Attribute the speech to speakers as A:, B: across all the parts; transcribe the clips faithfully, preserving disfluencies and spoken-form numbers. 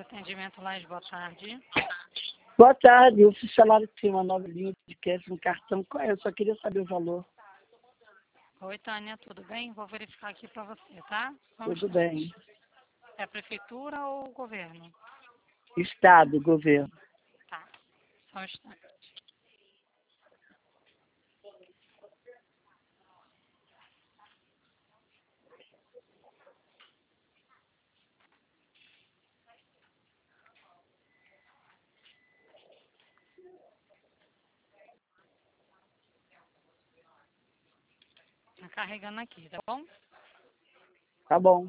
A: Atendimento Laje, boa tarde.
B: Boa tarde, eu fui falaram que tinha uma nova linha de crédito no cartão. Qual é? Eu só queria saber o valor.
A: Oi, Tânia, tudo bem? Vou verificar aqui para você, tá? Só um
B: Tudo
A: instante.
B: bem.
A: É a prefeitura ou o governo?
B: Estado, governo.
A: Tá, só um instante. Tá carregando aqui, tá bom?
B: Tá bom.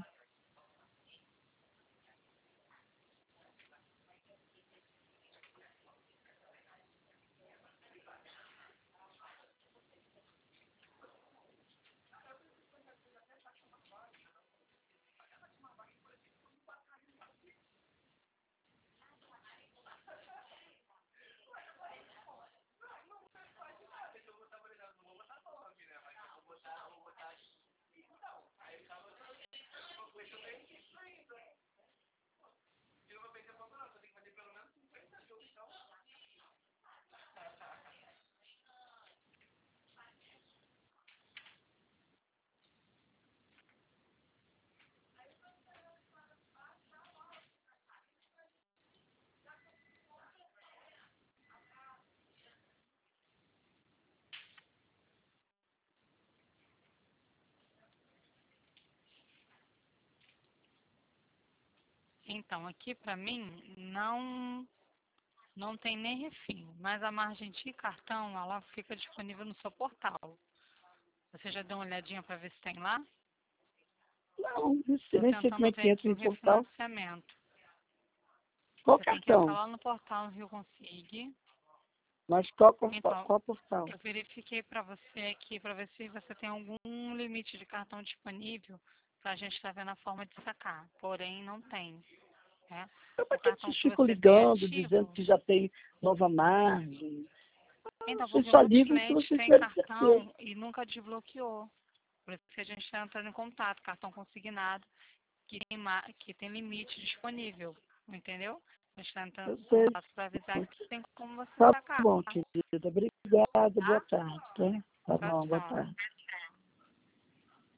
A: Então, aqui para mim não não tem nem refim, mas a margem de cartão ela fica disponível no seu portal. Você já deu uma olhadinha para ver se tem lá?
B: Não, nem sei
A: Estou
B: nem sei como
A: tentando
B: é
A: ver
B: que entra
A: aqui o
B: em portal.
A: refinanciamento.
B: Qual
A: Você tem que entrar
B: cartão?
A: lá no portal Rio Consig.
B: Mas qual, portal?
A: Então,
B: Qual portal?
A: eu verifiquei para você aqui, para ver se você tem algum limite de cartão disponível, para a gente estar vendo a forma de sacar. Porém, não tem. Né?
B: Eu
A: O
B: para que
A: cartão
B: vocês
A: que
B: ficam
A: você tem
B: ligando, dizendo
A: ativo,
B: que já tem nova margem?
A: então,
B: Vocês
A: porque
B: só
A: muitos
B: ligam se
A: clientes
B: vocês
A: têm
B: tiverem certeza.
A: cartão e nunca desbloqueou. Por isso que a gente está entrando em contato, cartão consignado, que tem, ma- que tem limite disponível. Entendeu? A gente está entrando
B: Eu
A: em
B: sei.
A: contato para avisar que tem como você
B: Tá
A: sacar.
B: bom, querida. Obrigada. Boa
A: Tá?
B: tarde, tá? Tá
A: Tchau,
B: bom, boa
A: tchau.
B: tarde.